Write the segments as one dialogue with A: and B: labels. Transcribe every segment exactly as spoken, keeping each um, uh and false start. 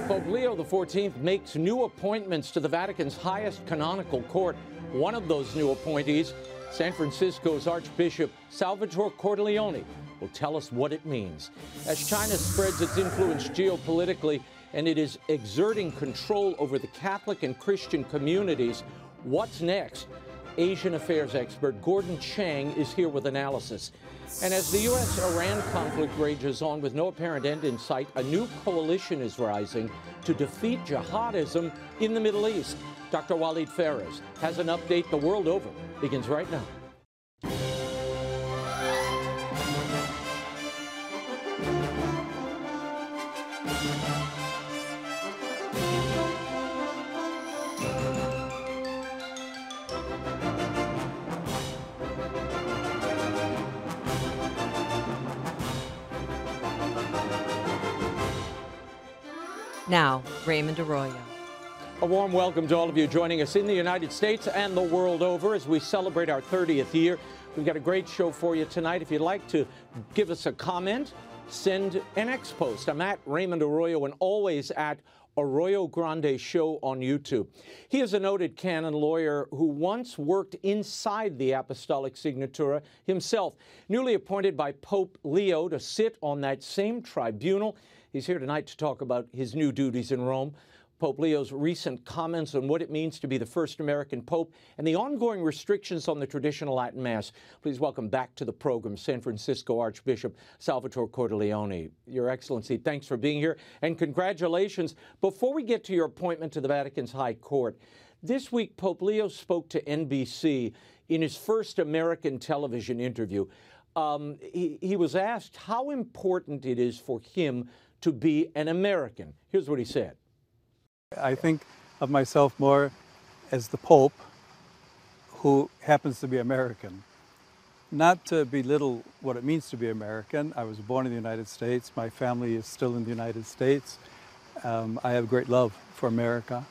A: Pope Leo the fourteenth makes new appointments to the Vatican's highest canonical court. One of those new appointees, San Francisco's Archbishop Salvatore Cordileone, will tell us what it means. As China spreads its influence geopolitically and it is exerting control over the Catholic and Christian communities, what's next? Asian affairs expert Gordon Chang is here with analysis. And as the U S Iran conflict rages on with no apparent end in sight, a new coalition is rising to defeat jihadism in the Middle East. Doctor Walid Phares has an update. The world over begins right now.
B: Now, Raymond Arroyo.
A: A warm welcome to all of you joining us in the United States and the world over as we celebrate our thirtieth year. We've got a great show for you tonight. If you'd like to give us a comment, send an X post. I'm at Raymond Arroyo and always at Arroyo Grande Show on YouTube. He is a noted canon lawyer who once worked inside the Apostolic Signatura himself. Newly appointed by Pope Leo to sit on that same tribunal, he's here tonight to talk about his new duties in Rome, Pope Leo's recent comments on what it means to be the first American pope, and the ongoing restrictions on the traditional Latin Mass. Please welcome back to the program San Francisco Archbishop Salvatore Cordileone. Your Excellency, thanks for being here, and congratulations. Before we get to your appointment to the Vatican's High Court, this week Pope Leo spoke to N B C in his first American television interview. Um, he, he was asked how important it is for him to be an American. Here's what he said.
C: I think of myself more as the Pope who happens to be American. Not to belittle what it means to be American. I was born in the United States. My family is still in the United States. Um, I have great love for America.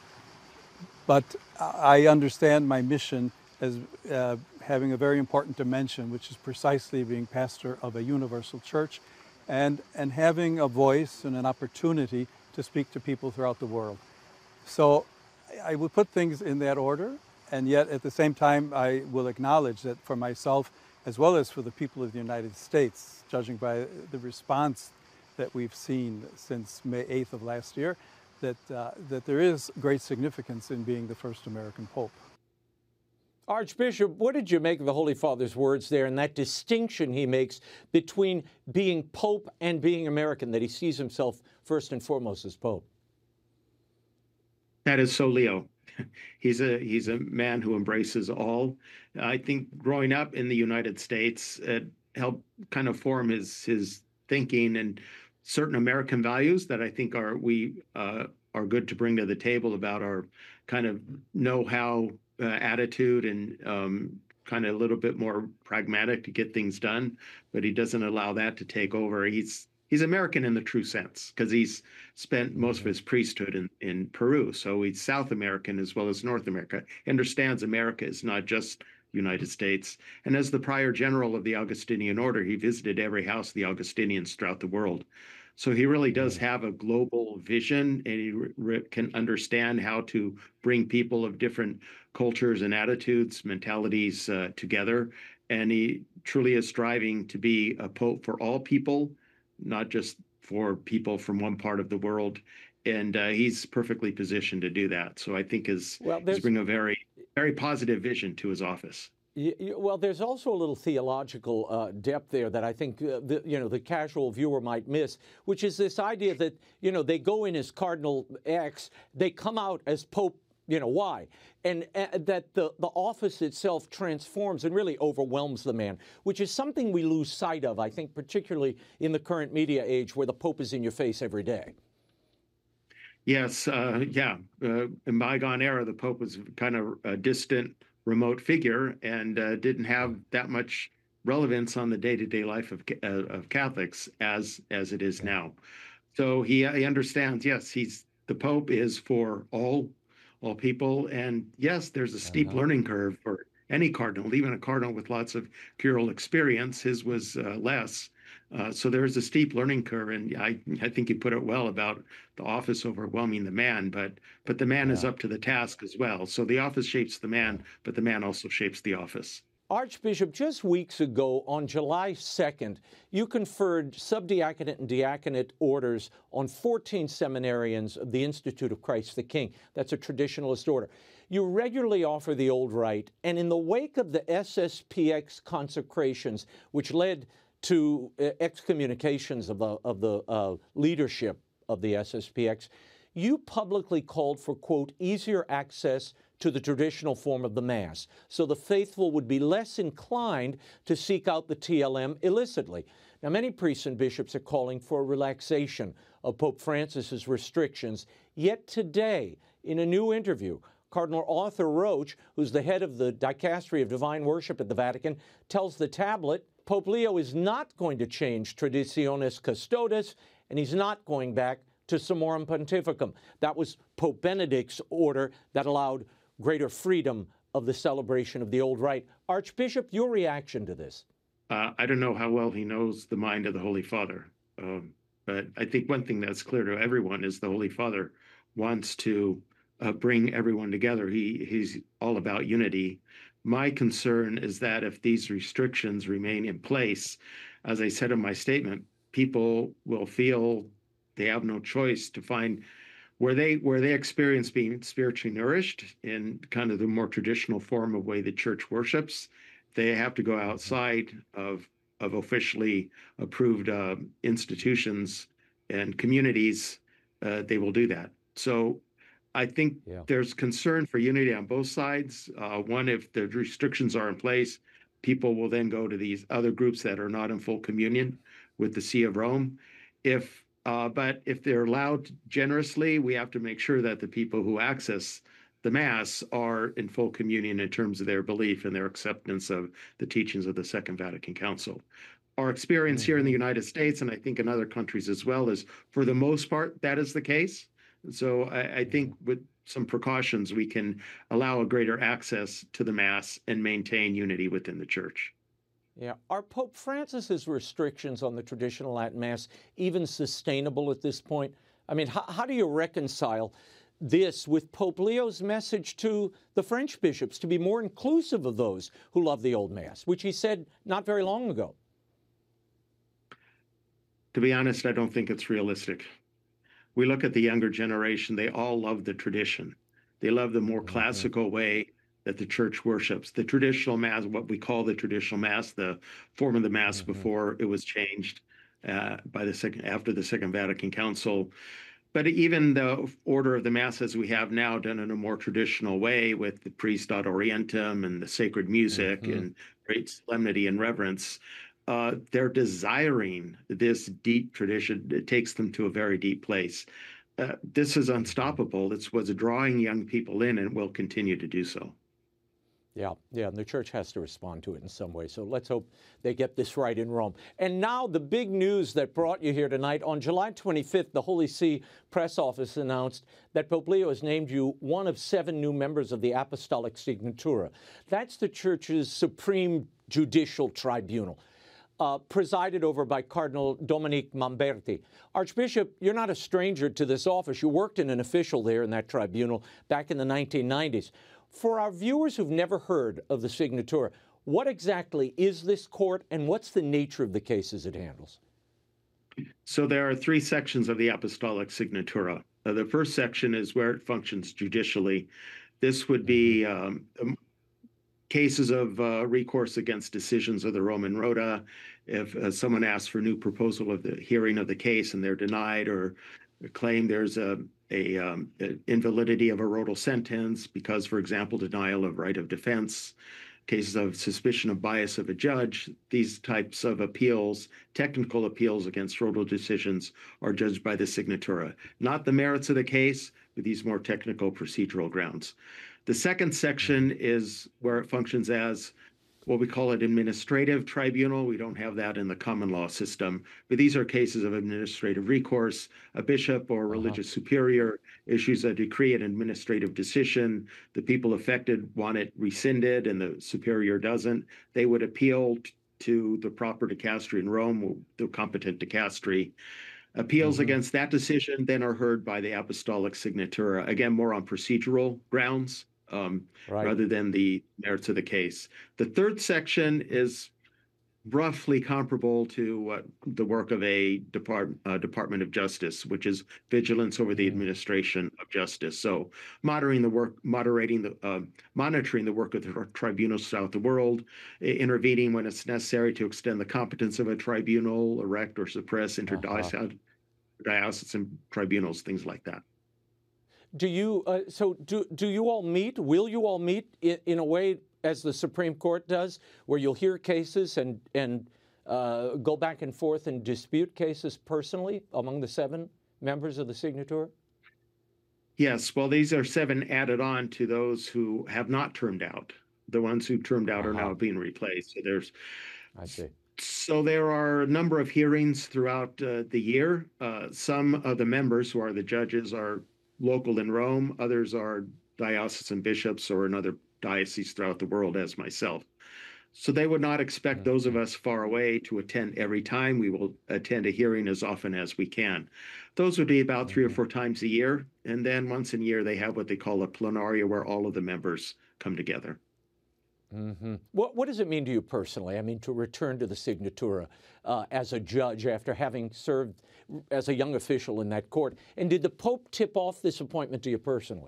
C: But I understand my mission as uh, having a very important dimension, which is precisely being pastor of a universal church and, and having a voice and an opportunity to speak to people throughout the world. So I would put things in that order, and yet at the same time I will acknowledge that for myself as well as for the people of the United States, judging by the response that we've seen since May eighth of last year, that, uh, that there is great significance in being the first American Pope.
A: Archbishop, what did you make of the Holy Father's words there and that distinction he makes between being Pope and being American, that he sees himself first and foremost as Pope?
D: That is so Leo. He's a he's a man who embraces all. I think growing up in the United States, it helped kind of form his his thinking and certain American values that I think are we uh, are good to bring to the table about our kind of know-how uh, attitude and um, kind of a little bit more pragmatic to get things done. But he doesn't allow that to take over. He's He's American in the true sense because he's spent most of his priesthood in, in Peru. So he's South American as well as North America. He understands America is not just the United States. And as the prior general of the Augustinian order, he visited every house of the Augustinians throughout the world. So he really does have a global vision, and he re- can understand how to bring people of different cultures and attitudes, mentalities uh, together. And he truly is striving to be a pope for all people, not just for people from one part of the world. And uh, he's perfectly positioned to do that. So I think his,
A: well,
D: he's bring a very, very positive vision to his office.
A: You, you, well, there's also a little theological uh, depth there that I think, uh, the, you know, the casual viewer might miss, which is this idea that, you know, they go in as Cardinal X, they come out as Pope, you know, Y, and uh, that the, the office itself transforms and really overwhelms the man, which is something we lose sight of, I think, particularly in the current media age where the Pope is in your face every day.
D: Yes, uh, yeah. Uh, in bygone era, the Pope was kind of a distant, remote figure and uh, didn't have that much relevance on the day-to-day life of uh, of Catholics as as it is now. So he, he understands, yes, he's the Pope is for all all people. And yes, there's a steep uh-huh. learning curve for any cardinal, even a cardinal with lots of curial experience. His was uh, less. Uh, so there's a steep learning curve, and I I think you put it well about the office overwhelming the man, but but the man is
A: Yeah.
D: up to the task as well. So the office shapes the man, but the man also shapes the office.
A: Archbishop, just weeks ago on July second, you conferred subdiaconate and diaconate orders on fourteen seminarians of the Institute of Christ the King. That's a traditionalist order. You regularly offer the old rite, and in the wake of the S S P X consecrations, which led to uh, excommunications of the, of the uh, leadership of the S S P X, you publicly called for, quote, easier access to the traditional form of the Mass, so the faithful would be less inclined to seek out the T L M illicitly. Now, many priests and bishops are calling for a relaxation of Pope Francis's restrictions, yet today, in a new interview, Cardinal Arthur Roche, who's the head of the Dicastery of Divine Worship at the Vatican, tells the tablet Pope Leo is not going to change Traditionis Custodes, and he's not going back to Summorum Pontificum. That was Pope Benedict's order that allowed greater freedom of the celebration of the old rite. Archbishop, your reaction to this?
D: Uh, I don't know how well he knows the mind of the Holy Father, um, but I think one thing that's clear to everyone is the Holy Father wants to uh, bring everyone together. He he's all about unity. My concern is that if these restrictions remain in place, as I said in my statement, people will feel they have no choice to find where they where they experience being spiritually nourished in kind of the more traditional form of way the church worships. They have to go outside of of officially approved uh, institutions and communities. Uh, they will do that. So I think
A: Yeah.
D: there's concern for unity on both sides. Uh, one, if the restrictions are in place, people will then go to these other groups that are not in full communion with the See of Rome. If uh, but if they're allowed generously, we have to make sure that the people who access the Mass are in full communion in terms of their belief and their acceptance of the teachings of the Second Vatican Council. Our experience here in the United States, and I think in other countries as well, is for the most part, that is the case. So I, I think with some precautions, we can allow a greater access to the Mass and maintain unity within the Church.
A: Yeah. Are Pope Francis's restrictions on the traditional Latin Mass even sustainable at this point? I mean, how, how do you reconcile this with Pope Leo's message to the French bishops to be more inclusive of those who love the old Mass, which he said not very long ago?
D: To be honest, I don't think it's realistic. We look at the younger generation, they all love the tradition. They love the more
A: Mm-hmm.
D: classical way that the church worships. The traditional Mass, what we call the traditional Mass, the form of the Mass
A: Mm-hmm.
D: before it was changed uh, by the second, after the Second Vatican Council. But even the order of the Mass as we have now, done in a more traditional way with the priest ad orientem and the sacred music
A: Mm-hmm.
D: and great solemnity and reverence, uh, they're desiring this deep tradition. It takes them to a very deep place. Uh, this is unstoppable. It's what's drawing young people in and will continue to do so.
A: Yeah, yeah, and the church has to respond to it in some way. So let's hope they get this right in Rome. And now the big news that brought you here tonight. On July twenty-fifth, the Holy See press office announced that Pope Leo has named you one of seven new members of the Apostolic Signatura. That's the church's supreme judicial tribunal, uh, presided over by Cardinal Dominique Mamberti. Archbishop, you're not a stranger to this office. You worked in an official there in that tribunal back in the nineteen nineties. For our viewers who've never heard of the Signatura, what exactly is this court and what's the nature of the cases it handles?
D: So there are three sections of the Apostolic Signatura. Uh, the first section is where it functions judicially. This would be um, um, cases of uh, recourse against decisions of the Roman Rota. If uh, someone asks for new proposal of the hearing of the case and they're denied, or claim there's a a, um, a invalidity of a rodal sentence because, for example, denial of right of defense, cases of suspicion of bias of a judge, these types of appeals, technical appeals against rodal decisions, are judged by the Signatura. Not the merits of the case, but these more technical procedural grounds. The second section is where it functions as what we call an administrative tribunal. We don't have that in the common law system, but these are cases of administrative recourse. A bishop or religious uh-huh. superior issues a decree, an administrative decision. The people affected want it rescinded and the superior doesn't. They would appeal to the proper dicastery in Rome, the competent dicastery. Appeals mm-hmm. against that decision then are heard by the Apostolic Signatura, again, more on procedural grounds um, right. rather than the merits of the case. The third section is roughly comparable to uh, the work of a Depart- uh, Department of Justice, which is vigilance over the administration of justice. So moderating the work, moderating the, uh, monitoring the work of the tribunals throughout the world, intervening when it's necessary to extend the competence of a tribunal, erect or suppress interdiocesan uh-huh. tribunals, things like that.
A: Do you, uh, so do, do you all meet, will you all meet in, in a way as the Supreme Court does, where you'll hear cases and, and uh, go back and forth and dispute cases personally among the seven members of the Signature?
D: Yes, well, these are seven added on to those who have not termed out. The ones who termed out uh-huh. are now being replaced. So there's,
A: I see.
D: So there are a number of hearings throughout uh, the year. Uh, some of the members who are the judges are local in Rome. Others are diocesan bishops or another diocese throughout the world, as myself. So they would not expect mm-hmm. those of us far away to attend every time. We will attend a hearing as often as we can. Those would be about mm-hmm. three or four times a year. And then once a year, they have what they call a plenaria, where all of the members come together.
A: Mm-hmm. What, what does it mean to you personally? I mean, to return to the Signatura uh, as a judge after having served as a young official in that court. And did the Pope tip off this appointment to you personally?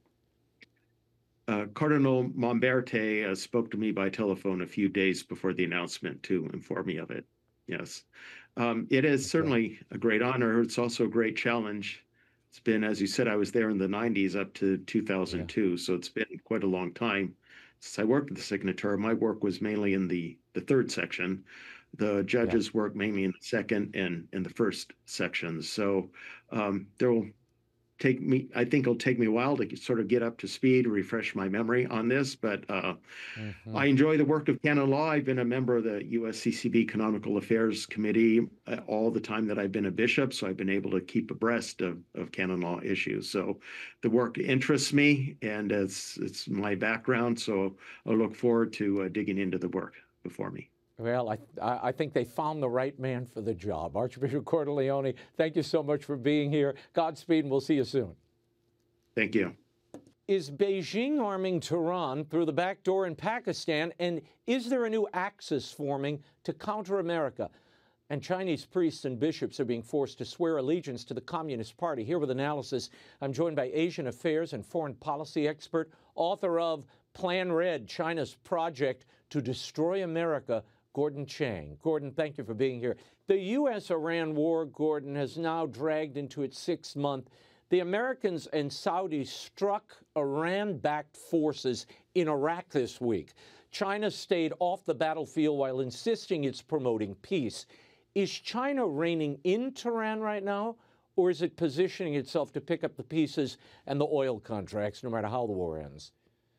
D: Uh, Cardinal Momberti uh, spoke to me by telephone a few days before the announcement to inform me of it. Yes. Um, it is okay. certainly a great honor. It's also a great challenge. It's been, as you said, I was there in the nineties up to two thousand two, yeah. so it's been quite a long time since I worked at the Signatura. My work was mainly in the, the third section. The judges yeah. work mainly in the second and in the first sections. So um, there will take me, I think it'll take me a while to sort of get up to speed, refresh my memory on this, but uh, mm-hmm. I enjoy the work of canon law. I've been a member of the U S C C B Canonical Affairs Committee uh, all the time that I've been a bishop, so I've been able to keep abreast of, of canon law issues. So the work interests me, and it's, it's my background, so I look forward to uh, digging into the work before me.
A: Well, I, I think they found the right man for the job. Archbishop Cordileone, thank you so much for being here. Godspeed, and we'll see you soon.
D: Thank you.
A: Is Beijing arming Tehran through the back door in Pakistan, and is there a new axis forming to counter America? And Chinese priests and bishops are being forced to swear allegiance to the Communist Party. Here with analysis, I'm joined by Asian affairs and foreign policy expert, author of Plan Red, China's Project to Destroy America, Gordon Chang. Gordon, thank you for being here. The U S Iran war, Gordon, has now dragged into its sixth month. The Americans and Saudis struck Iran-backed forces in Iraq this week. China stayed off the battlefield while insisting it's promoting peace. Is China reining in Tehran right now, or is it positioning itself to pick up the pieces and the oil contracts no matter how the war ends?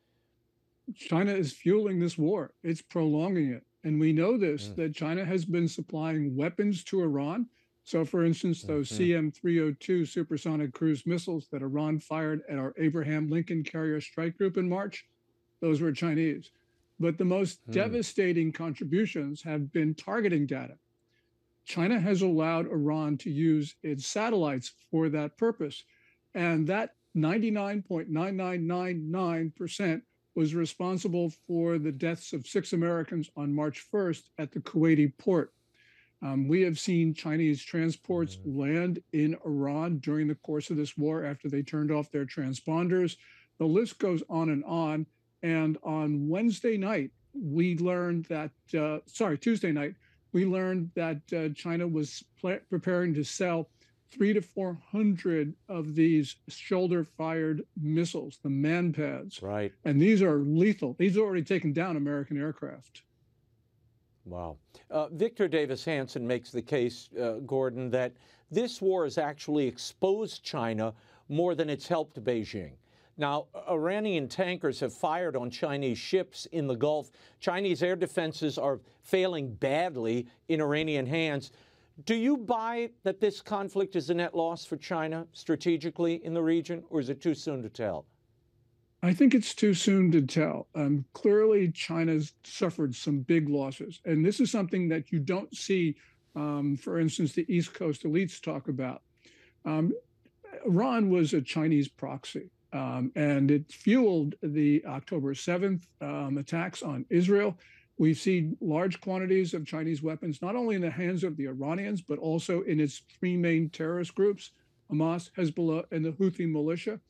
E: China is fueling this war. It's prolonging it. And we know this, mm. that China has been supplying weapons to Iran. So, for instance, those mm-hmm. C M three oh two supersonic cruise missiles that Iran fired at our Abraham Lincoln Carrier Strike Group in March, those were Chinese. But the most mm. devastating contributions have been targeting data. China has allowed Iran to use its satellites for that purpose. And that ninety-nine point nine nine nine nine percent was responsible for the deaths of six Americans on March first at the Kuwaiti port. Um, we have seen Chinese transports mm-hmm. land in Iran during the course of this war after they turned off their transponders. The list goes on and on. And on Wednesday night, we learned that, uh, sorry, Tuesday night, we learned that uh, China was pl- preparing to sell three to four hundred of these shoulder-fired missiles, the MANPADS.
A: Right.
E: And these are lethal. These are already taken down American aircraft.
A: Wow. Uh, Victor Davis Hanson makes the case, uh, Gordon, that this war has actually exposed China more than it's helped Beijing. Now, Iranian tankers have fired on Chinese ships in the Gulf. Chinese air defenses are failing badly in Iranian hands. Do you buy that this conflict is a net loss for China strategically in the region, or is it too soon to tell?
E: I think it's too soon to tell. Um, clearly, China's suffered some big losses. And this is something that you don't see, um, for instance, the East Coast elites talk about. Um, Iran was a Chinese proxy, um, and it fueled the October seventh um, attacks on Israel. We've seen large quantities of Chinese weapons, not only in the hands of the Iranians, but also in its three main terrorist groups, Hamas, Hezbollah, and the Houthi militia.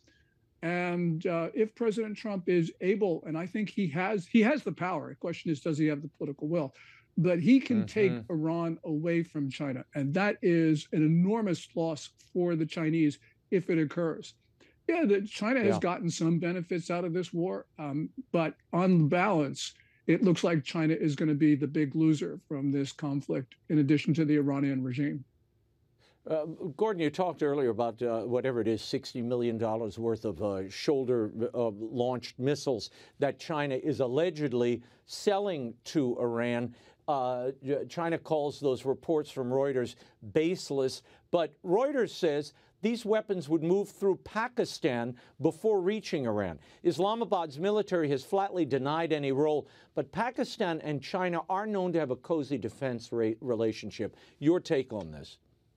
E: And uh, if President Trump is able, and I think he has, he has the power. The question is, does he have the political will? But he can mm-hmm. take Iran away from China, and that is an enormous loss for the Chinese if it occurs. Yeah, that China has yeah. gotten some benefits out of this war, um, but on balance, it looks like China is going to be the big loser from this conflict, in addition to the Iranian regime.
A: Uh, Gordon, you talked earlier about uh, whatever it is, sixty million dollars worth of uh, shoulder-launched uh, missiles that China is allegedly selling to Iran. Uh, China calls those reports from Reuters baseless, but Reuters says these weapons would move through Pakistan before reaching Iran. Islamabad's military has flatly denied any role, but Pakistan and China are known to have a cozy defense relationship. Your take on this?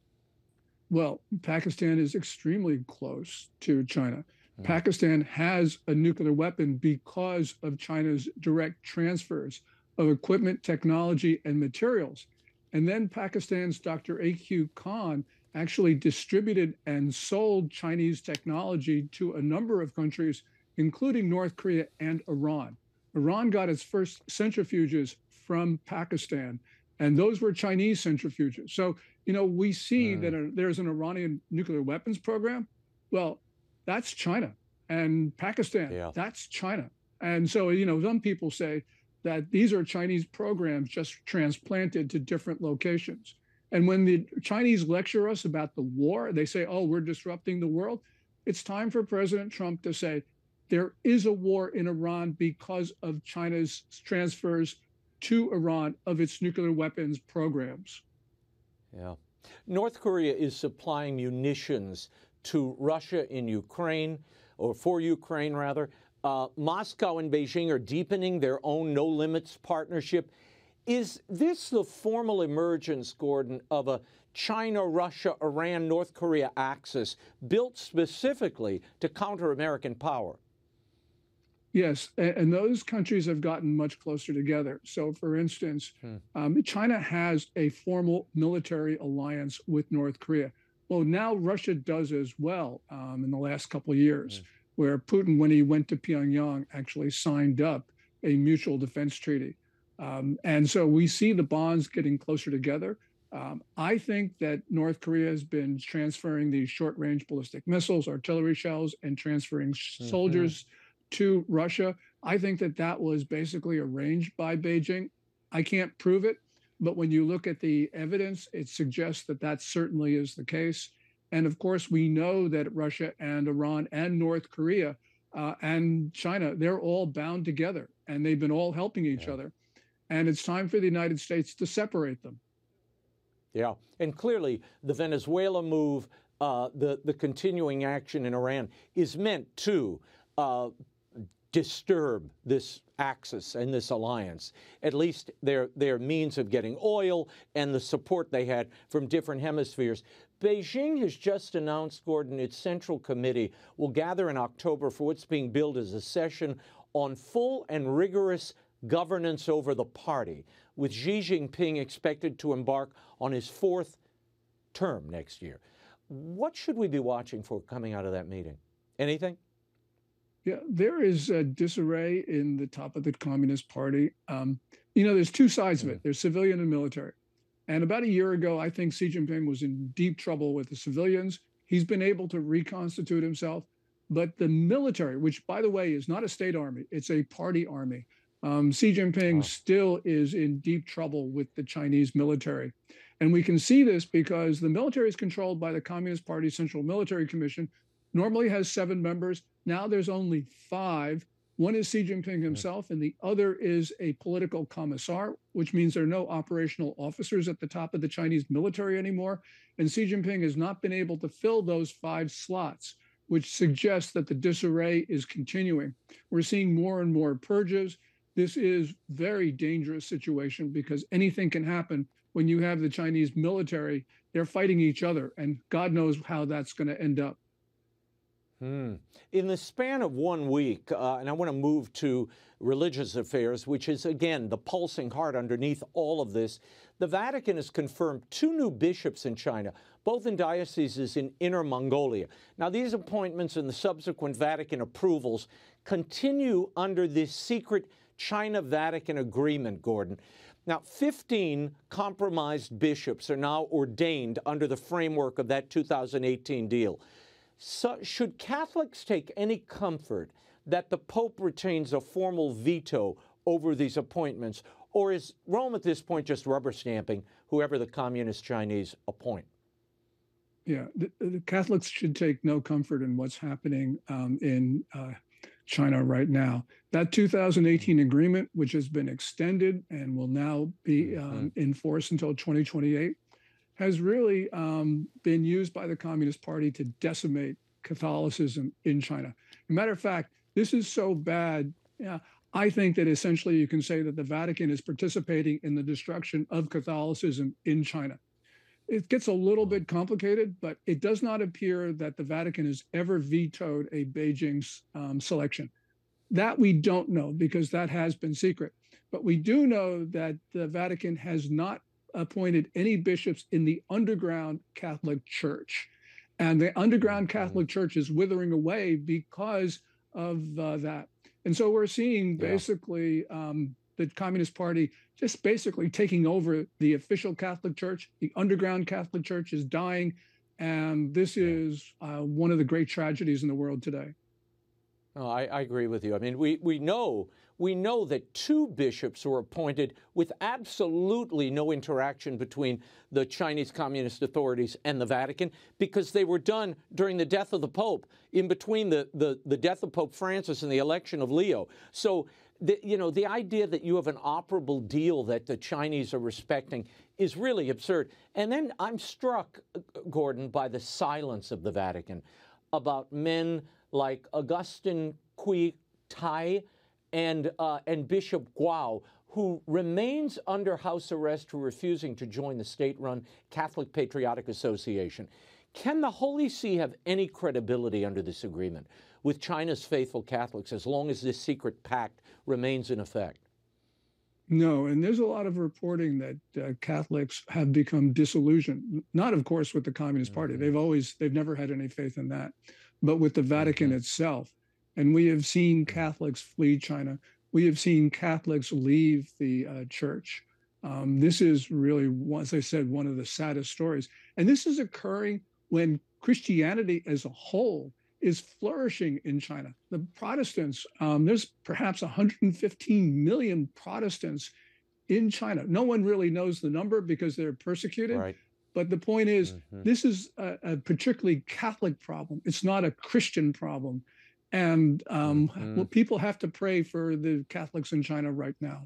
E: Well, Pakistan is extremely close to China. Mm. Pakistan has a nuclear weapon because of China's direct transfers of equipment, technology, and materials. And then Pakistan's Doctor A Q Khan actually distributed and sold Chinese technology to a number of countries, including North Korea and Iran. Iran got its first centrifuges from Pakistan, and those were Chinese centrifuges. So, you know, we see mm. that a, there's an Iranian nuclear weapons program. Well, that's China. And Pakistan, yeah. that's China. And so, you know, some people say that these are Chinese programs just transplanted to different locations. And when the Chinese lecture us about the war, they say, oh, we're disrupting the world. It's time for President Trump to say, there is a war in Iran because of China's transfers to Iran of its nuclear weapons programs.
A: Yeah. North Korea is supplying munitions to Russia in Ukraine, or for Ukraine, rather. Uh, Moscow and Beijing are deepening their own no-limits partnership. Is this the formal emergence, Gordon, of a China, Russia, Iran, North Korea axis built specifically to counter American power?
E: Yes, and those countries have gotten much closer together. So, for instance, hmm. um, China has a formal military alliance with North Korea. Well, now Russia does as well um, in the last couple of years, hmm. where Putin, when he went to Pyongyang, actually signed up a mutual defense treaty. Um, and so we see the bonds getting closer together. Um, I think that North Korea has been transferring these short-range ballistic missiles, artillery shells, and transferring mm-hmm. soldiers to Russia. I think that that was basically arranged by Beijing. I can't prove it, but when you look at the evidence, it suggests that that certainly is the case. And of course, we know that Russia and Iran and North Korea uh, and China, they're all bound together, and they've been all helping each yeah. other. And it's time for the United States to separate them.
A: Yeah, and clearly the Venezuela move, uh, the, the continuing action in Iran is meant to uh, disturb this axis and this alliance, at least their, their means of getting oil and the support they had from different hemispheres. Beijing has just announced, Gordon, its Central Committee will gather in October for what's being billed as a session on full and rigorous governance over the party, with Xi Jinping expected to embark on his fourth term next year. What should we be watching for coming out of that meeting? Anything?
E: Yeah, there is a disarray in the top of the Communist Party. Um, you know, there's two sides of it. There's civilian and military. And about a year ago, I think Xi Jinping was in deep trouble with the civilians. He's been able to reconstitute himself. But the military, which, by the way, is not a state army, it's a party army. Um, Xi Jinping wow. still is in deep trouble with the Chinese military. And we can see this because the military is controlled by the Communist Party Central Military Commission, normally has seven members. Now there's only five. One is Xi Jinping himself, and the other is a political commissar, which means there are no operational officers at the top of the Chinese military anymore. And Xi Jinping has not been able to fill those five slots which suggests that the disarray is continuing. We're seeing more and more purges. This is very dangerous situation because anything can happen when you have the Chinese military. They're fighting each other, and God knows how that's going to end up.
A: Hmm. In the span of one week, uh, and I want to move to religious affairs, which is, again, the pulsing heart underneath all of this, the Vatican has confirmed two new bishops in China, both in dioceses in Inner Mongolia. Now, these appointments and the subsequent Vatican approvals continue under this secret China-Vatican agreement, Gordon. Now, fifteen compromised bishops are now ordained under the framework of that two thousand eighteen deal. So, should Catholics take any comfort that the Pope retains a formal veto over these appointments, or is Rome at this point just rubber stamping whoever the Communist Chinese appoint?
E: Yeah, the, the Catholics should take no comfort in what's happening um, in uh, China right now. That two thousand eighteen agreement, which has been extended and will now be um, mm-hmm. in force until twenty twenty-eight, has really um, been used by the Communist Party to decimate Catholicism in China. As a matter of fact, this is so bad. Yeah, I think that essentially you can say that the Vatican is participating in the destruction of Catholicism in China. It gets a little bit complicated, but it does not appear that the Vatican has ever vetoed a Beijing um, selection. That we don't know because that has been secret. But we do know that the Vatican has not appointed any bishops in the underground Catholic Church. And the underground Catholic Church is withering away because of uh, that. And so we're seeing basically yeah. um, the Communist Party just basically taking over the official Catholic Church. The underground Catholic Church is dying. And this is uh, one of the great tragedies in the world today.
A: Oh, I, I agree with you. I mean, we, we know we know that two bishops were appointed with absolutely no interaction between the Chinese Communist authorities and the Vatican because they were done during the death of the Pope, in between the, the, the death of Pope Francis and the election of Leo. So, the, you know, the idea that you have an operable deal that the Chinese are respecting is really absurd. And then I'm struck, Gordon, by the silence of the Vatican about men like Augustin Kui Tai and, uh, and Bishop Guo, who remains under house arrest for refusing to join the state-run Catholic Patriotic Association. Can the Holy See have any credibility under this agreement with China's faithful Catholics as long as this secret pact remains in effect?
E: No, and there's a lot of reporting that uh, Catholics have become disillusioned, not, of course, with the Communist Party. Mm-hmm. They've always, they've never had any faith in that, but with the Vatican mm-hmm. itself. And we have seen Catholics flee China. We have seen Catholics leave the uh, church. Um, this is really, as I said, one of the saddest stories. And this is occurring when Christianity as a whole is flourishing in China. The Protestants, um, there's perhaps one hundred fifteen million Protestants in China. No one really knows the number because they're persecuted. Right. But the point is, mm-hmm. this is a, a particularly Catholic problem. It's not a Christian problem. And um, mm-hmm. well, people have to pray for the Catholics in China right now.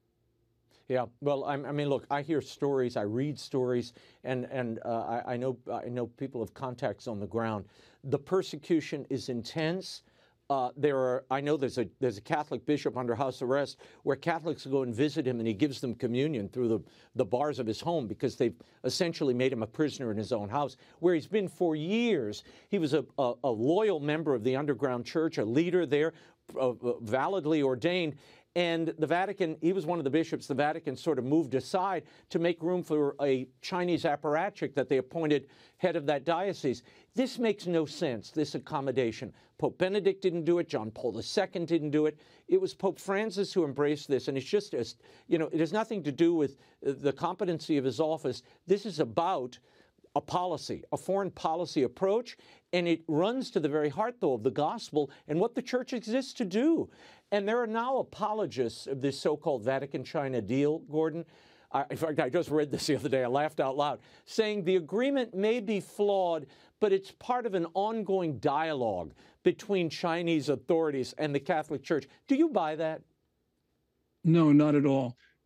A: Yeah, well, I, I mean, look, I hear stories, I read stories, and and uh, I, I know I know people have contacts on the ground. The persecution is intense. Uh, there are, I know there's a there's a Catholic bishop under house arrest where Catholics go and visit him, and he gives them communion through the, the bars of his home because they've essentially made him a prisoner in his own house, where he's been for years. He was a, a, a loyal member of the underground church, a leader there, uh, validly ordained. And the Vatican, he was one of the bishops, the Vatican sort of moved aside to make room for a Chinese apparatchik that they appointed head of that diocese. This makes no sense, this accommodation. Pope Benedict didn't do it. John Paul the Second didn't do it. It was Pope Francis who embraced this. And it's just, you know, it has nothing to do with the competency of his office. This is about a policy, a foreign policy approach, and it runs to the very heart, though, of the gospel and what the church exists to do. And there are now apologists of this so-called Vatican-China deal, Gordon. Uh, in fact, I just read this the other day. I laughed out loud, saying the agreement may be flawed, but it's part of an ongoing dialogue between Chinese authorities and the Catholic Church. Do you buy that?
E: No, not at all.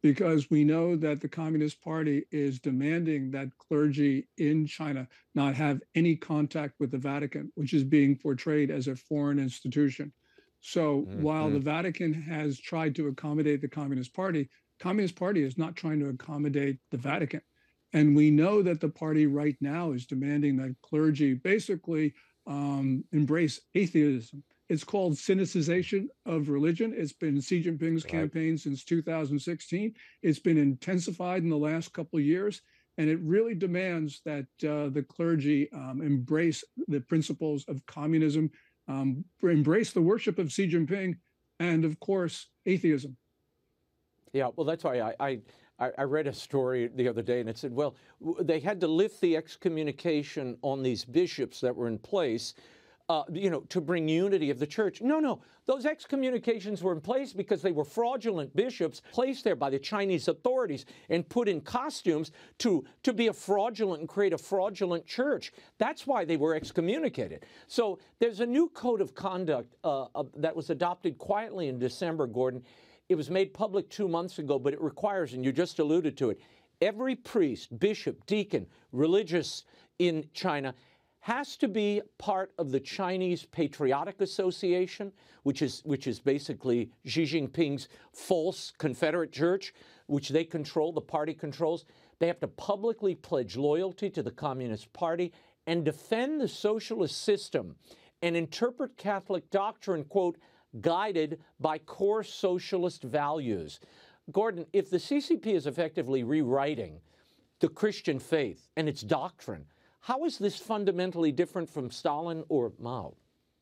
E: because we know that the Communist Party is demanding that clergy in China not have any contact with the Vatican, which is being portrayed as a foreign institution. So mm-hmm. while the Vatican has tried to accommodate the Communist Party, Communist Party is not trying to accommodate the Vatican. And we know that the party right now is demanding that clergy basically um, embrace atheism. It's called Sinicization of religion. It's been Xi Jinping's right. campaign since two thousand sixteen. It's been intensified in the last couple of years, and it really demands that uh, the clergy um, embrace the principles of communism, um, embrace the worship of Xi Jinping, and of course, atheism.
A: Yeah, well, that's why I, I, I read a story the other day, and it said, well, they had to lift the excommunication on these bishops that were in place, Uh, you know, to bring unity of the church. No, no, those excommunications were in place because they were fraudulent bishops placed there by the Chinese authorities and put in costumes to, to be a fraudulent and create a fraudulent church. That's why they were excommunicated. So there's a new code of conduct uh, uh, that was adopted quietly in December, Gordon. It was made public two months ago, but it requires, and you just alluded to it, every priest, bishop, deacon, religious in China has to be part of the Chinese Patriotic Association, which is which is basically Xi Jinping's false Confederate church, which they control, the party controls. They have to publicly pledge loyalty to the Communist Party and defend the socialist system and interpret Catholic doctrine, quote, guided by core socialist values. Gordon, if the C C P is effectively rewriting the Christian faith and its doctrine, how is this fundamentally different from Stalin or Mao?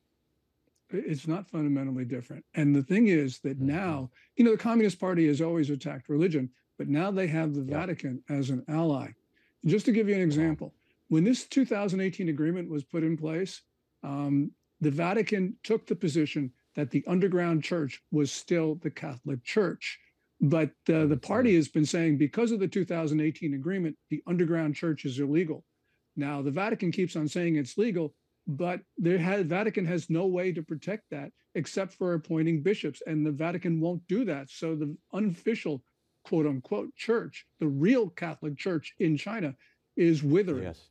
E: It's not fundamentally different. And the thing is that mm-hmm. now, you know, the Communist Party has always attacked religion, but now they have the yeah. Vatican as an ally. Just to give you an example, when this two thousand eighteen agreement was put in place, um, the Vatican took the position that the underground church was still the Catholic Church. But uh, the party has been saying because of the two thousand eighteen agreement, the underground church is illegal. Now, the Vatican keeps on saying it's legal, but the Vatican has no way to protect that except for appointing bishops, and the Vatican won't do that. So the unofficial, quote unquote, church, the real Catholic Church in China, is withering.
A: Yes.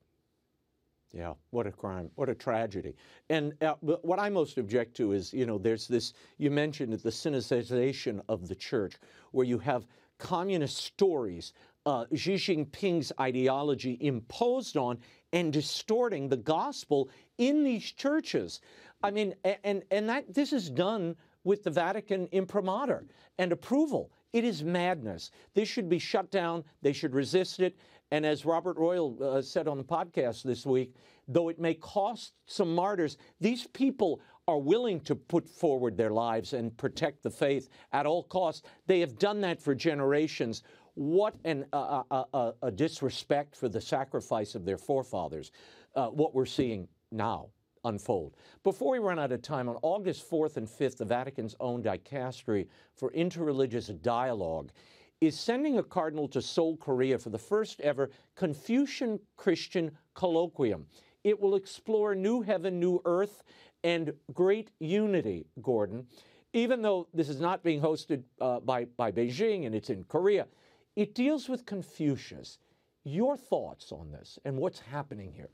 A: Yeah, what a crime, what a tragedy. And uh, what I most object to is, you know, there's this, you mentioned it, the Sinicization of the church, where you have communist stories, uh, Xi Jinping's ideology imposed on and distorting the gospel in these churches. I mean, and, and that this is done with the Vatican imprimatur and approval. It is madness. This should be shut down. They should resist it. And as Robert Royal uh, said on the podcast this week, though it may cost some martyrs, these people are willing to put forward their lives and protect the faith at all costs. They have done that for generations. What an, uh, uh, uh, a disrespect for the sacrifice of their forefathers, uh, what we're seeing now unfold. Before we run out of time, on August fourth and fifth, the Vatican's own dicastery for interreligious dialogue is sending a cardinal to Seoul, Korea for the first ever Confucian Christian colloquium. It will explore new heaven, new earth, and great unity, Gordon. Even though this is not being hosted uh, by, by Beijing and it's in Korea, it deals with Confucius. Your thoughts on this and what's happening here?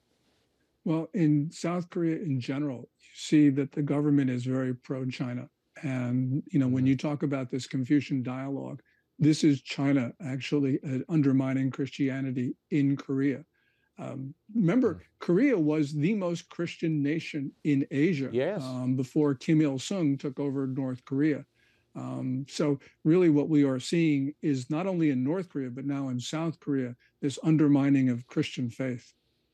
E: Well, in South Korea in general, you see that the government is very pro-China. And, you know, when you talk about this Confucian dialogue, this is China actually uh, undermining Christianity in Korea. Um, remember, mm. Korea was the most Christian nation in Asia
A: yes.
E: um, before Kim Il-sung took over North Korea. Um, so really what we are seeing is not only in North Korea, but now in South Korea, this undermining of Christian faith.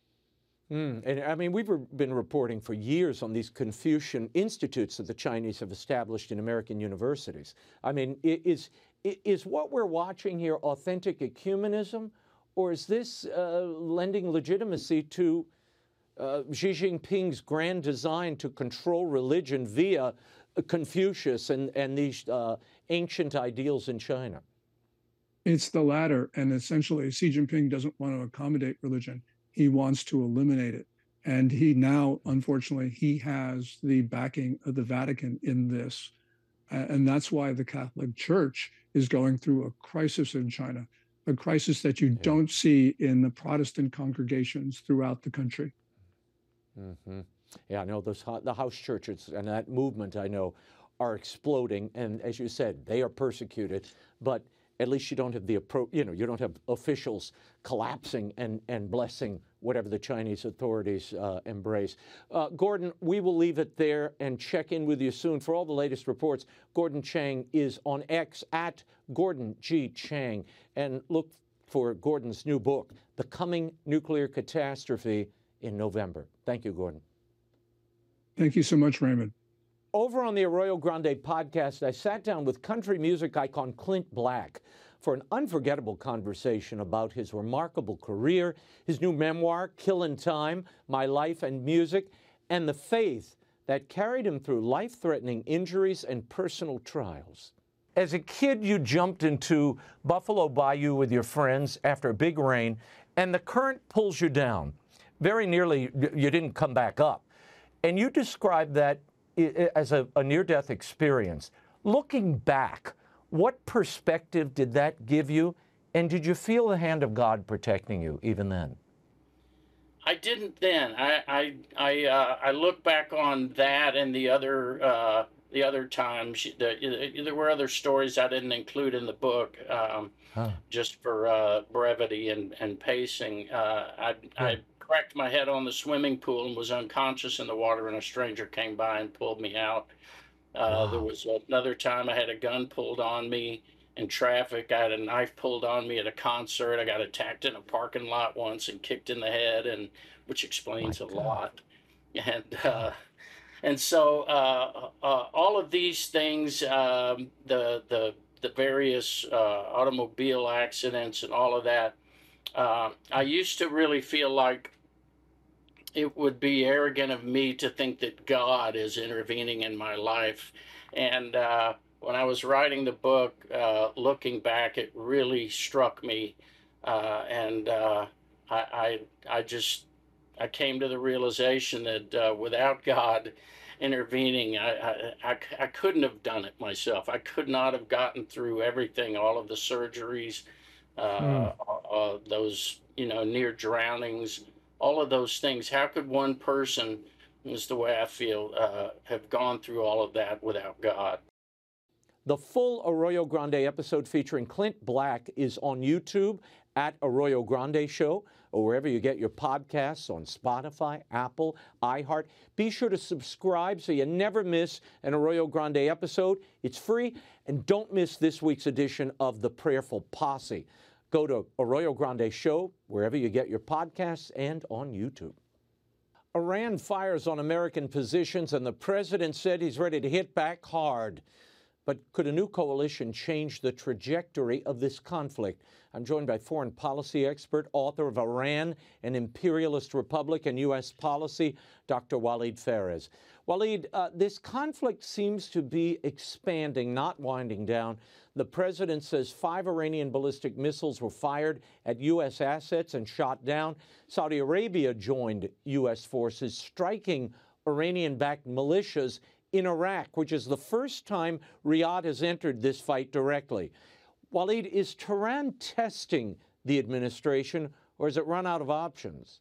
A: Mm. And I mean, we've been reporting for years on these Confucian institutes that the Chinese have established in American universities. I mean, is, is what we're watching here authentic ecumenism, or is this uh, lending legitimacy to uh, Xi Jinping's grand design to control religion via Confucius and, and these uh, ancient ideals in China?
E: It's the latter. And essentially, Xi Jinping doesn't want to accommodate religion. He wants to eliminate it. And he now, unfortunately, he has the backing of the Vatican in this. And that's why the Catholic Church is going through a crisis in China, a crisis that you yeah. don't see in the Protestant congregations throughout the country.
A: Mm-hmm. Yeah, I know those, the house churches and that movement, I know, are exploding. And as you said, they are persecuted, but at least you don't have the appro- you know, you don't have officials collapsing and, and blessing whatever the Chinese authorities uh, embrace. Uh, Gordon, we will leave it there and check in with you soon. For all the latest reports, Gordon Chang is on X at Gordon G. Chang. And look for Gordon's new book, The Coming Nuclear Catastrophe, in November. Thank you, Gordon.
E: Thank you so much, Raymond.
A: Over on the Arroyo Grande podcast, I sat down with country music icon Clint Black for an unforgettable conversation about his remarkable career, his new memoir, Killin' Time, My Life and Music, and the faith that carried him through life-threatening injuries and personal trials. As a kid, you jumped into Buffalo Bayou with your friends after a big rain, and the current pulls you down. Very nearly, you didn't come back up. And you described that as a, a near-death experience. Looking back, what perspective did that give you? And did you feel the hand of God protecting you even then?
F: I didn't then. I I I, uh, I look back on that and the other uh, the other times. The, there were other stories I didn't include in the book, um, huh. just for uh, brevity and and pacing. Uh, I yeah. I cracked my head on the swimming pool and was unconscious in the water, and a stranger came by and pulled me out. Uh, wow. There was another time I had a gun pulled on me in traffic. I had a knife pulled on me at a concert. I got attacked in a parking lot once and kicked in the head, and which explains a lot. And uh, and so uh, uh, all of these things, um, the the the various uh, automobile accidents and all of that. Uh, I used to really feel like it would be arrogant of me to think that God is intervening in my life. And uh, when I was writing the book, uh, looking back, it really struck me. Uh, and uh, I, I, I just, I came to the realization that uh, without God intervening, I, I, I, I couldn't have done it myself. I could not have gotten through everything, all of the surgeries, uh, mm. uh, those, you know, near drownings, all of those things. How could one person, is the way I feel, uh, have gone through all of that without God?
A: The full Arroyo Grande episode featuring Clint Black is on YouTube at Arroyo Grande Show, or wherever you get your podcasts, on Spotify, Apple, iHeart. Be sure to subscribe so you never miss an Arroyo Grande episode. It's free, and don't miss this week's edition of The Prayerful Posse. Go to Arroyo Grande Show, wherever you get your podcasts, and on YouTube. Iran fires on American positions, and the president said he's ready to hit back hard. But could a new coalition change the trajectory of this conflict? I'm joined by foreign policy expert, author of Iran, an Imperialist Republic and U S Policy, Doctor Walid Pherez. Walid, uh, this conflict seems to be expanding, not winding down. The president says five Iranian ballistic missiles were fired at U S assets and shot down. Saudi Arabia joined U S forces, striking Iranian-backed militias in Iraq, which is the first time Riyadh has entered this fight directly. Walid, is Tehran testing the administration, or has it run out of options?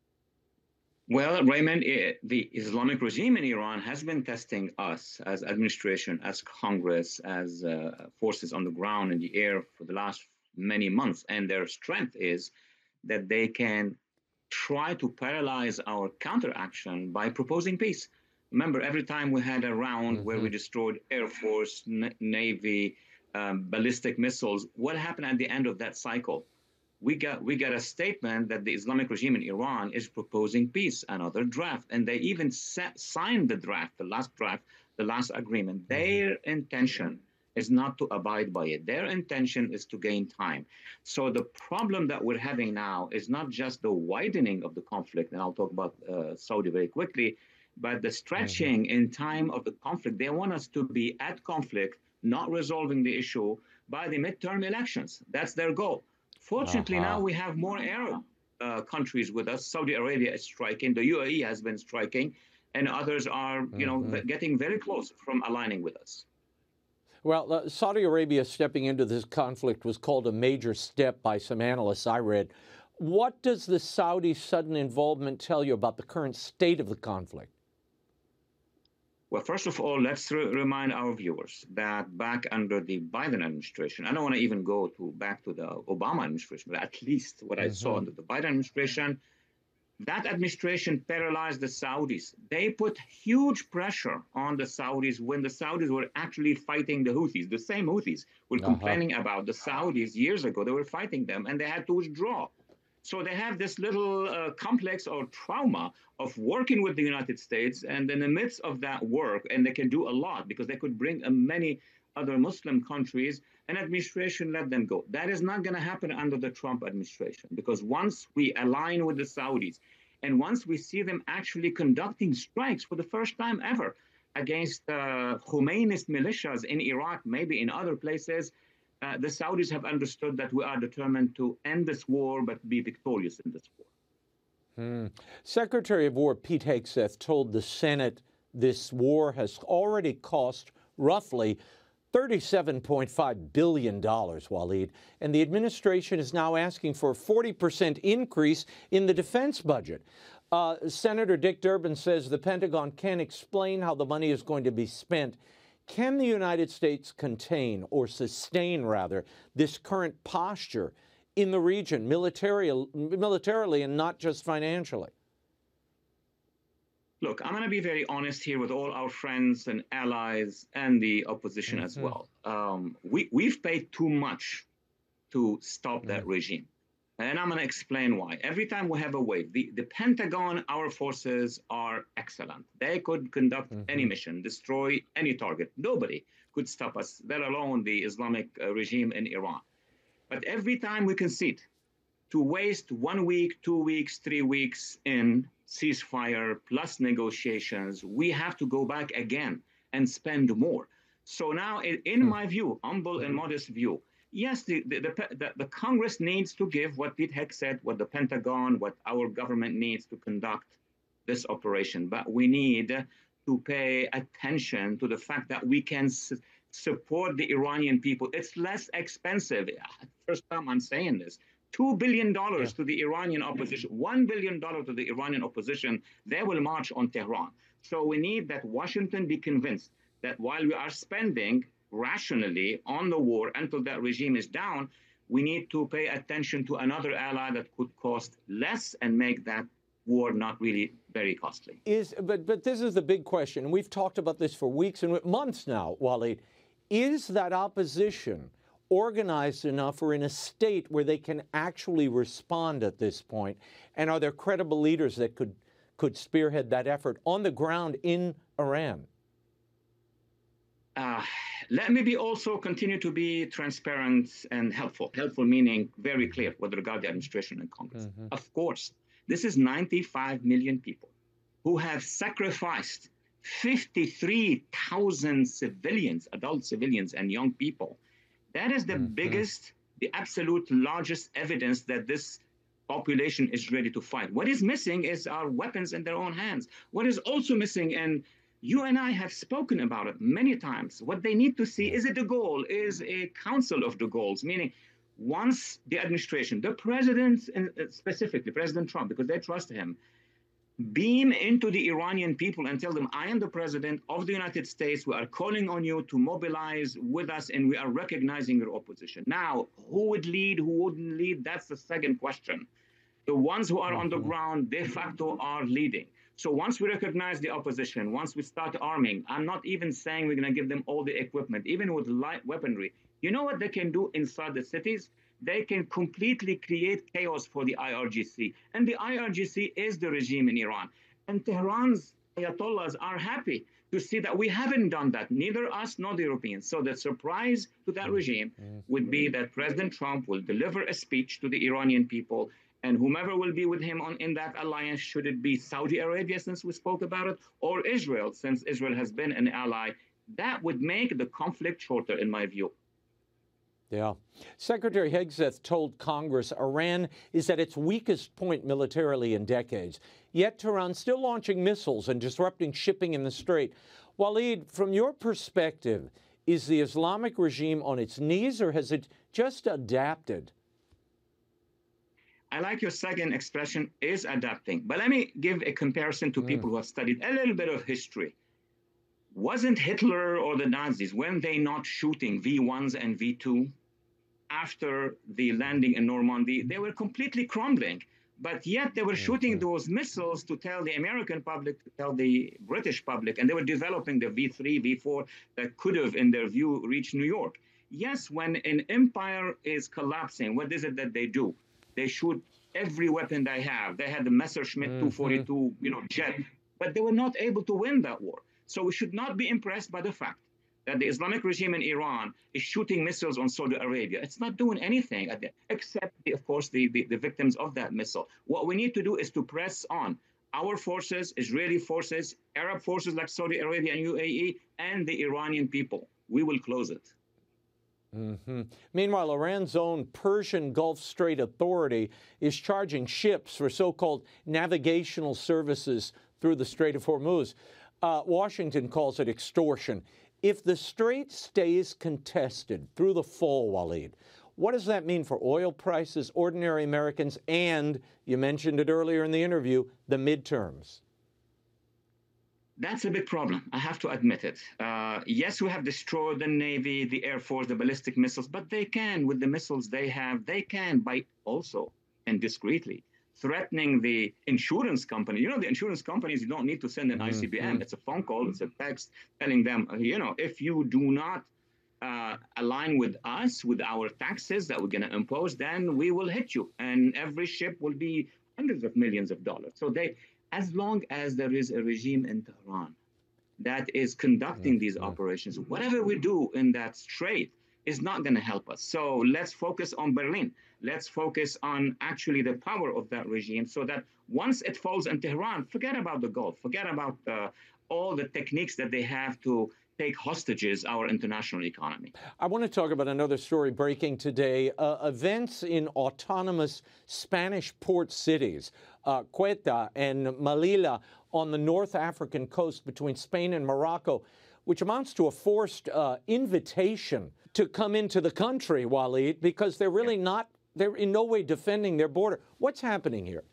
G: Well, Raymond, it, the Islamic regime in Iran has been testing us as administration, as Congress, as uh, forces on the ground and the air for the last many months. And their strength is that they can try to paralyze our counteraction by proposing peace. Remember, every time we had a round mm-hmm. where we destroyed Air Force, N- Navy, um, ballistic missiles, what happened at the end of that cycle? We got we got a statement that the Islamic regime in Iran is proposing peace, another draft, and they even set, signed the draft, the last draft, the last agreement. Mm-hmm. Their intention is not to abide by it. Their intention is to gain time. So the problem that we're having now is not just the widening of the conflict, and I'll talk about uh, Saudi very quickly, but the stretching mm-hmm. in time of the conflict. They want us to be at conflict, not resolving the issue by the midterm elections. That's their goal. Fortunately, uh-huh. now we have more Arab uh, countries with us. Saudi Arabia is striking. The U A E has been striking, and others are, you mm-hmm. know, getting very close from aligning with us.
A: Well, uh, Saudi Arabia stepping into this conflict was called a major step by some analysts I read. What does the Saudi sudden involvement tell you about the current state of the conflict?
G: Well, first of all, let's re remind our viewers that back under the Biden administration, I don't want to even go to back to the Obama administration, but at least what mm-hmm. I saw under the Biden administration, that administration paralyzed the Saudis. They put huge pressure on the Saudis when the Saudis were actually fighting the Houthis. The same Houthis were uh-huh. complaining about the Saudis years ago. They were fighting them, and they had to withdraw. So they have this little uh, complex or trauma of working with the United States, and in the midst of that work, and they can do a lot because they could bring uh, many other Muslim countries, an administration let them go. That is not going to happen under the Trump administration, because once we align with the Saudis, and once we see them actually conducting strikes for the first time ever against uh, Khomeini's militias in Iraq, maybe in other places, Uh, the Saudis have understood that we are determined to end this war, but be victorious in this war.
A: Hmm. Secretary of War Pete Hegseth told the Senate this war has already cost roughly thirty-seven point five billion dollars, Waleed, and the administration is now asking for a forty percent increase in the defense budget. Uh, Senator Dick Durbin says the Pentagon can't explain how the money is going to be spent. Can the United States contain, or sustain rather, this current posture in the region, military, militarily and not just financially?
G: Look, I'm going to be very honest here with all our friends and allies and the opposition mm-hmm. as well. Um, we, we've paid too much to stop that mm-hmm. regime. And I'm going to explain why. Every time we have a wave, the, the Pentagon, our forces are excellent. They could conduct mm-hmm. any mission, destroy any target. Nobody could stop us, let alone the Islamic uh, regime in Iran. But every time we concede to waste one week, two weeks, three weeks in ceasefire plus negotiations, we have to go back again and spend more. So now, in, in my view, humble and modest view, yes, the, the, the, the Congress needs to give what Pete Hegseth said, what the Pentagon, what our government needs to conduct this operation. But we need to pay attention to the fact that we can su support the Iranian people. It's less expensive. First time I'm saying this. two billion dollars yeah. to the Iranian opposition, one billion dollars to the Iranian opposition. They will march on Tehran. So we need that Washington be convinced that while we are spending rationally on the war until that regime is down, we need to pay attention to another ally that could cost less and make that war not really very costly.
A: Is but but this is the big question. We've talked about this for weeks and months now, Waleed. Is that opposition organized enough or in a state where they can actually respond at this point? And are there credible leaders that could could spearhead that effort on the ground in Iran?
G: Uh, let me be also continue to be transparent and helpful. Helpful meaning very clear with regard to the administration and Congress. Mm-hmm. Of course, this is ninety-five million people who have sacrificed fifty-three thousand civilians, adult civilians and young people. That is the mm-hmm. biggest, the absolute largest evidence that this population is ready to fight. What is missing is our weapons in their own hands. What is also missing, and you and I have spoken about it many times, what they need to see is a de Gaulle, is a council of de Gaulles, meaning once the administration, the president, and specifically President Trump, because they trust him, beam into the Iranian people and tell them, I am the president of the United States. We are calling on you to mobilize with us, and we are recognizing your opposition. Now, who would lead, who wouldn't lead? That's the second question. The ones who are on the ground de facto are leading. So once we recognize the opposition, once we start arming, I'm not even saying we're going to give them all the equipment, even with light weaponry. You know what they can do inside the cities? They can completely create chaos for the I R G C. And the I R G C is the regime in Iran. And Tehran's Ayatollahs are happy to see that we haven't done that, neither us nor the Europeans. So the surprise to that regime would be that President Trump will deliver a speech to the Iranian people, and whomever will be with him on in that alliance, should it be Saudi Arabia, since we spoke about it, or Israel, since Israel has been an ally, that would make the conflict shorter, in my view.
A: Yeah. Secretary Hegseth told Congress Iran is at its weakest point militarily in decades, yet Tehran still launching missiles and disrupting shipping in the Strait. Waleed, from your perspective, Is the Islamic regime on its knees, or has it just adapted?
G: I like your second expression, is adapting. But let me give a comparison to mm. people who have studied a little bit of history. Wasn't Hitler or the Nazis, when they not shooting V ones and V two after the landing in Normandy, they were completely crumbling. But yet they were shooting those missiles to tell the American public, to tell the British public, and they were developing the V three, V four that could have, in their view, reached New York. Yes, when an empire is collapsing, what is it that they do? They shoot every weapon they have. They had the Messerschmitt mm-hmm. two forty-two, you know, jet, but they were not able to win that war. So we should not be impressed by the fact that the Islamic regime in Iran is shooting missiles on Saudi Arabia. It's not doing anything, except, of course, the, the, the victims of that missile. What we need to do is to press on. Our forces, Israeli forces, Arab forces like Saudi Arabia and U A E, and the Iranian people. We will close it.
A: Mm-hmm. Meanwhile, Iran's own Persian Gulf Strait Authority is charging ships for so-called navigational services through the Strait of Hormuz. Uh, Washington calls it extortion. If the strait stays contested through the fall, Waleed, what does that mean for oil prices, ordinary Americans, and, you mentioned it earlier in the interview, the midterms?
G: That's a big problem. I have to admit it. Uh, yes, we have destroyed the Navy, the Air Force, the ballistic missiles, but they can, with the missiles they have, they can, by also and discreetly, threatening the insurance company. You know, the insurance companies, you don't need to send an mm-hmm. I C B M. It's a phone call, it's a text telling them, you know, if you do not uh, align with us, with our taxes that we're going to impose, then we will hit you. And every ship will be hundreds of millions of dollars. So they, as long as there is a regime in Tehran that is conducting mm-hmm. these operations, whatever we do in that strait is not going to help us. So let's focus on Berlin. Let's focus on actually the power of that regime so that once it falls in Tehran, forget about the Gulf, forget about uh, all the techniques that they have to take hostages our international economy.
A: I want to talk about another story breaking today. Uh, events in autonomous Spanish port cities, uh, Ceuta and Melilla on the North African coast between Spain and Morocco, which amounts to a forced uh, invitation to come into the country, Waleed, because they're really yeah. not, they're in no way defending their border. What's happening here?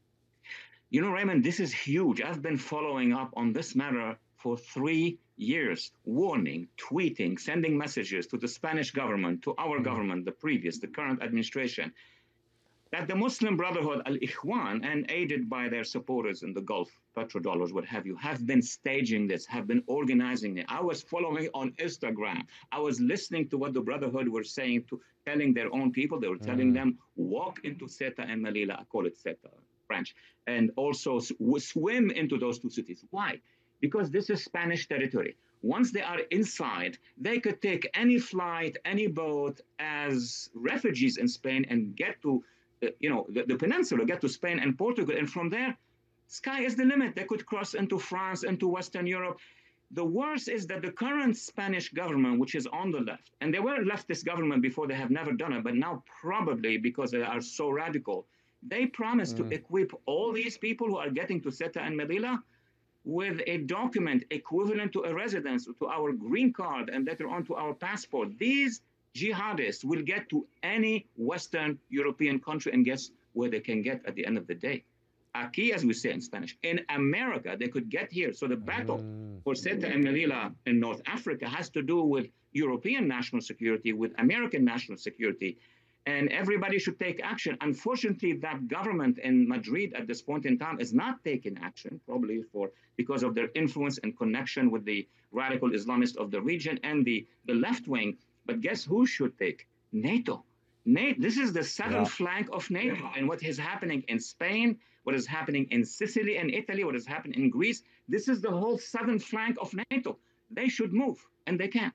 G: You know, Raymond, this is huge. I've been following up on this matter for three years, warning, tweeting, sending messages to the Spanish government, to our mm-hmm. government, the previous, the current administration, that the Muslim Brotherhood, Al-Ikhwan, and aided by their supporters in the Gulf, petrodollars, what have you, have been staging this, have been organizing it. I was following on Instagram. I was listening to what the Brotherhood were saying, to telling their own people. They were telling mm. them, walk into Ceuta and Melilla, I call it Ceuta branch, and also swim into those two cities. Why? Because this is Spanish territory. Once they are inside, they could take any flight, any boat as refugees in Spain and get to you know, the, the peninsula, get to Spain and Portugal. And from there, sky is the limit. They could cross into France, into Western Europe. The worst is that the current Spanish government, which is on the left, and they were a leftist government before, they have never done it, but now probably because they are so radical, they promised mm. to equip all these people who are getting to Ceuta and Melilla with a document equivalent to a residence, to our green card, and later on to our passport. These jihadists will get to any Western European country, and guess where they can get at the end of the day? Aquí, as we say in Spanish. In America, they could get here. So the battle mm. for Ceuta and Melilla in North Africa has to do with European national security, with American national security, and everybody should take action. Unfortunately, that government in Madrid at this point in time is not taking action, probably for because of their influence and connection with the radical Islamists of the region and the, the left wing. But guess who should take? NATO. NATO. This is the southern yeah. flank of NATO. Yeah. And what is happening in Spain, what is happening in Sicily and Italy, what is happening in Greece, this is the whole southern flank of NATO. They should move, and they can.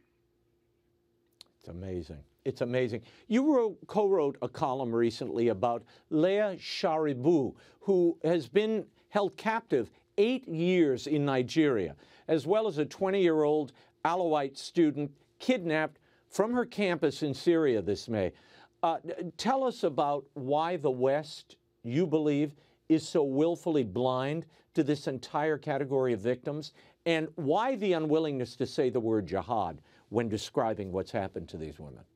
A: It's amazing. It's amazing. You wrote, co-wrote a column recently about Leah Sharibu, who has been held captive eight years in Nigeria, as well as a twenty-year-old Alawite student kidnapped from her campus in Syria this May. Uh, tell us about why the West, you believe, is so willfully blind to this entire category of victims, and why the unwillingness to say the word jihad when describing what's happened to these women?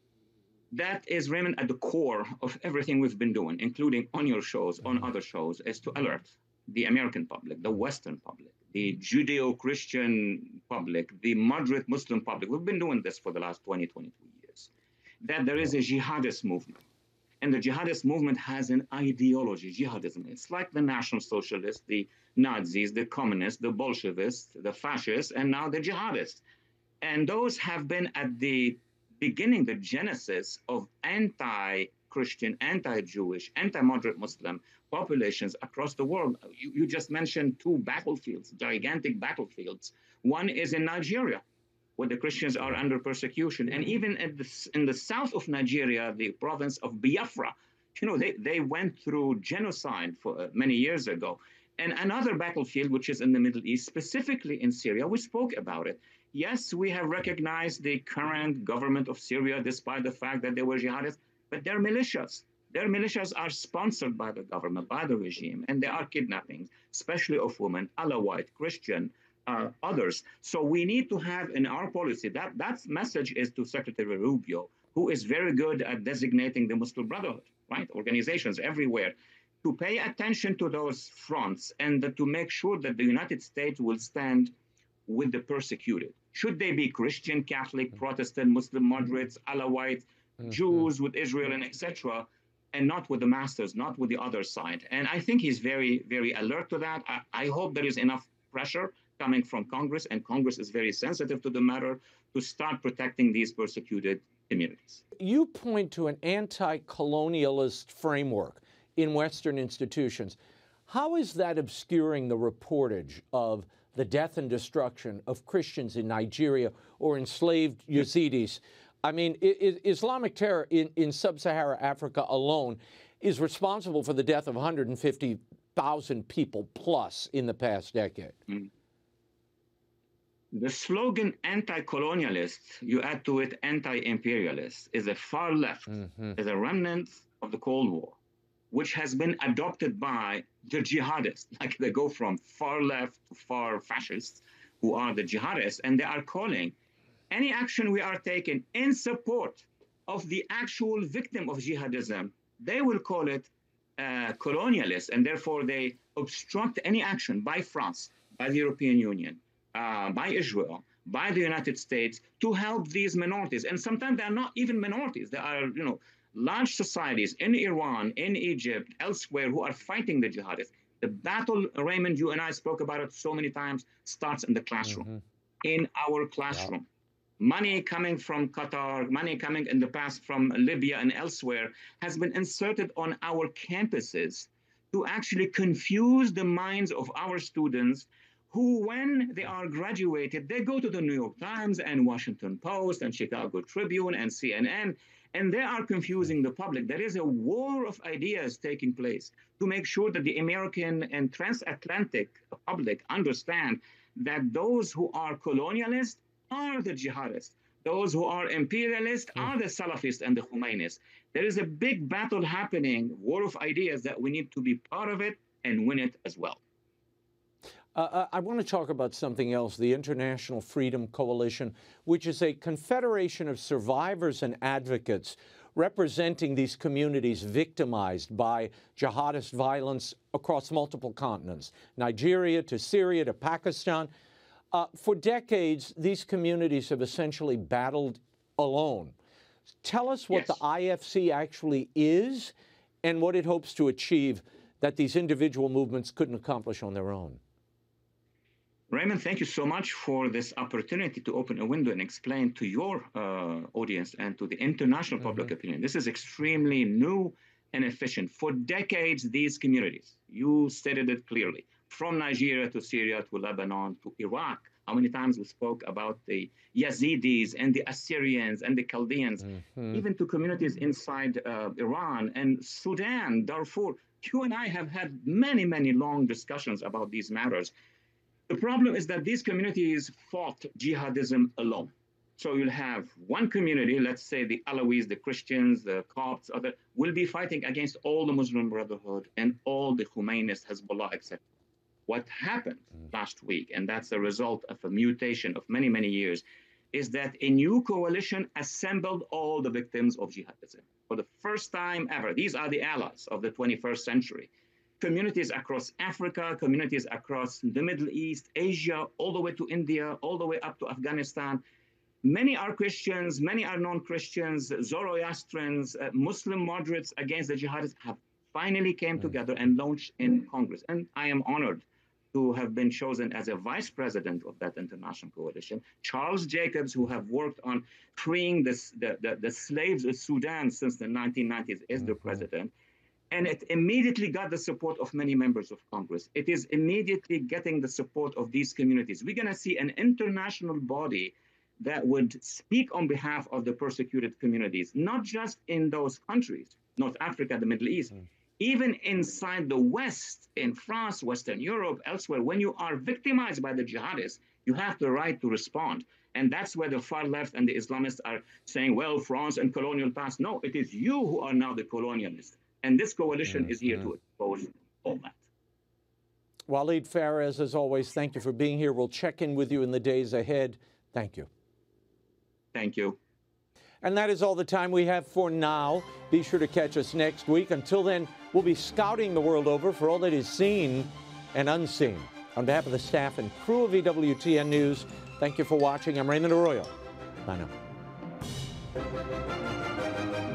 G: That is, Raymond, at the core of everything we've been doing, including on your shows, on
A: Mm-hmm.
G: other shows, is to alert the American public, the Western public, the Judeo-Christian public, the moderate Muslim public. We've been doing this for the last twenty, twenty-two years, that there is a jihadist movement. And the jihadist movement has an ideology, jihadism. It's like the National Socialists, the Nazis, the communists, the Bolsheviks, the fascists, and now the jihadists. And those have been at the beginning, the genesis of anti-Christian, anti-Jewish, anti-moderate Muslim populations across the world. You, you just mentioned two battlefields, gigantic battlefields. One is in Nigeria, where the Christians are under persecution. And even at the, in the south of Nigeria, the province of Biafra, you know, they, they went through genocide for uh, many years ago. And another battlefield, which is in the Middle East, specifically in Syria, we spoke about it. Yes, we have recognized the current government of Syria, despite the fact that they were jihadists, but they're militias. Their militias are sponsored by the government, by the regime, and they are kidnapping, especially of women, Alawite, Christian, uh, others. So we need to have in our policy, that, that message is to Secretary Rubio, who is very good at designating the Muslim Brotherhood, right? Organizations everywhere, to pay attention to those fronts and to make sure that the United States will stand with the persecuted. Should they be Christian, Catholic, Protestant, Muslim moderates, Alawites, mm-hmm. Jews with Israel, and et cetera, and not with the masters, not with the other side. And I think he's very, very alert to that. I, I hope there is enough pressure coming from Congress, and Congress is very sensitive to the matter, to start protecting these persecuted communities.
A: You point to an anti-colonialist framework in Western institutions. How is that obscuring the reportage of the death and destruction of Christians in Nigeria or enslaved Yazidis? I mean, I- I- Islamic terror in, in sub-Saharan Africa alone is responsible for the death of one hundred fifty thousand people plus in the past decade.
G: Mm. The slogan anti-colonialist, you add to it anti-imperialist, is a far left, mm-hmm. is a remnant of the Cold War, which has been adopted by the jihadists. Like they go from far left to far fascists, who are the jihadists, and they are calling any action we are taking in support of the actual victim of jihadism, they will call it uh, colonialist, and therefore they obstruct any action by France, by the European Union, uh, by Israel, by the United States to help these minorities. And sometimes they are not even minorities. They are, you know, large societies in Iran, in Egypt, elsewhere, who are fighting the jihadists. The battle, Raymond, you and I spoke about it so many times, starts in the classroom, mm-hmm. in our classroom. Yeah. Money coming from Qatar, money coming in the past from Libya and elsewhere has been inserted on our campuses to actually confuse the minds of our students who, when they are graduated, they go to the New York Times and Washington Post and Chicago Tribune and C N N, and they are confusing the public. There is a war of ideas taking place to make sure that the American and transatlantic public understand that those who are colonialists are the jihadists. Those who are imperialists mm. are the Salafists and the Khomeinis. There is a big battle happening, war of ideas, that we need to be part of it and win it as well.
A: Uh, I want to talk about something else, the International Freedom Coalition, which is a confederation of survivors and advocates representing these communities victimized by jihadist violence across multiple continents, Nigeria to Syria to Pakistan. Uh, for decades, these communities have essentially battled alone. Tell us what yes. the I F C actually is and what it hopes to achieve that these individual movements couldn't accomplish on their own.
G: Raymond, thank you so much for this opportunity to open a window and explain to your uh, audience and to the international mm-hmm. public opinion. This is extremely new and efficient. For decades, these communities, you stated it clearly, from Nigeria to Syria to Lebanon to Iraq. How many times we spoke about the Yazidis and the Assyrians and the Chaldeans, mm-hmm. even to communities inside uh, Iran and Sudan, Darfur. You and I have had many, many long discussions about these matters. The problem is that these communities fought jihadism alone. So you'll have one community, let's say the Alawis, the Christians, the Copts, other, will be fighting against all the Muslim Brotherhood and all the Khomeinists, Hezbollah, et cetera. What happened last week, and that's the result of a mutation of many, many years, is that a new coalition assembled all the victims of jihadism. For the first time ever, these are the allies of the twenty-first century. Communities across Africa, communities across the Middle East, Asia, all the way to India, all the way up to Afghanistan. Many are Christians, many are non-Christians, Zoroastrians, uh, Muslim moderates against the jihadists have finally came together and launched in Congress. And I am honored to have been chosen as a vice president of that international coalition. Charles Jacobs, who have worked on freeing this, the, the, the slaves of Sudan since the nineteen nineties, is the president. And it immediately got the support of many members of Congress. It is immediately getting the support of these communities. We're gonna see an international body that would speak on behalf of the persecuted communities, not just in those countries, North Africa, the Middle East, mm. even inside the West, in France, Western Europe, elsewhere. When you are victimized by the jihadists, you have the right to respond. And that's where the far left and the Islamists are saying, well, France and colonial past. No, it is you who are now the colonialists. And this coalition mm-hmm. is here to expose all that.
A: Walid Phares, as always, thank you for being here. We'll check in with you in the days ahead. Thank you.
G: Thank you.
A: And that is all the time we have for now. Be sure to catch us next week. Until then, we'll be scouting the world over for all that is seen and unseen. On behalf of the staff and crew of E W T N News, thank you for watching. I'm Raymond Arroyo. Bye now.